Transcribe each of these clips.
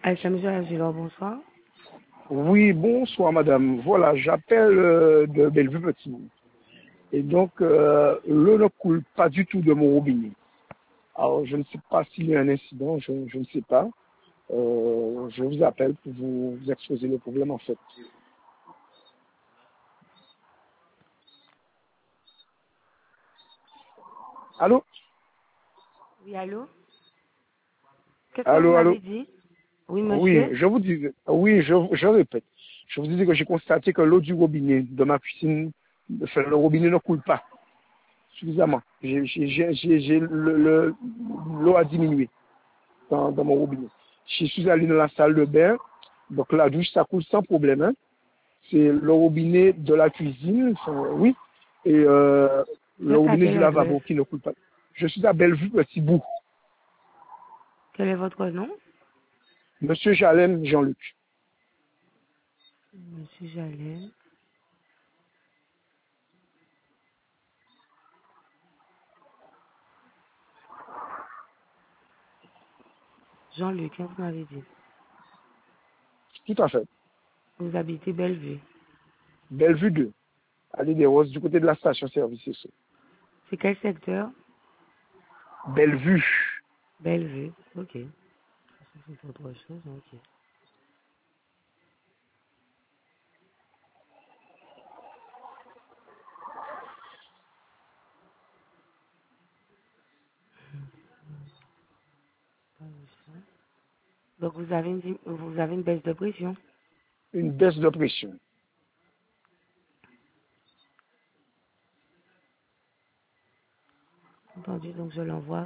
Monsieur Agilor, bonsoir. Oui, bonsoir madame. Voilà, j'appelle de Bellevue Petit. Et donc, l'eau ne coule pas du tout de mon robinet. Alors, je ne sais pas s'il y a un incident, je ne sais pas. Je vous appelle pour vous exposer le problème en fait. Allô? Oui, allô? Qu'est-ce que vous Allô, m'avez allô? dit? Oui, Oui, monsieur? je vous disais, oui, je répète. Je vous disais que j'ai constaté que l'eau du robinet de ma cuisine, enfin, le robinet ne coule pas suffisamment. L'eau a diminué dans mon robinet. Je suis allé dans la salle de bain, donc la douche, ça coule sans problème. Hein. C'est le robinet de la cuisine, enfin, oui, et Vous le êtes à robinet quelle du adresse? lavabo qui ne coule pas. Je suis à Bellevue, Petit Bout. Quel est votre nom? Monsieur Jalem Jean-Luc. Monsieur Jalem. Jean-Luc, qu'est-ce que vous m'avez dit? Tout à fait. Vous habitez Bellevue. Bellevue 2. Allée des Roses, du côté de la station-service, c'est ça. C'est quel secteur? Bellevue. Bellevue. Ok. Ça, c'est autre chose, ok. Donc vous avez une baisse de pression. Une baisse de pression. Entendu, donc je l'envoie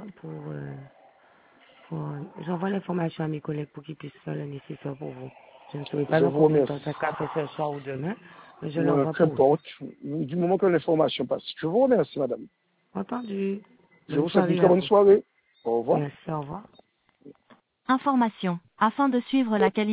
j'envoie l'information à mes collègues pour qu'ils puissent faire le nécessaire pour vous. Je ne saurais pas Je dans vous combien de remercie. temps ça sera fait ce soir ou demain, mais je l'envoie pour vous. Qu'importe, du moment que l'information passe. Je vous remercie, madame. Entendu. Je Bonne vous souhaite une soirée très à bonne vous. soirée. Au revoir. Merci, au revoir. Information. Afin de suivre la qualité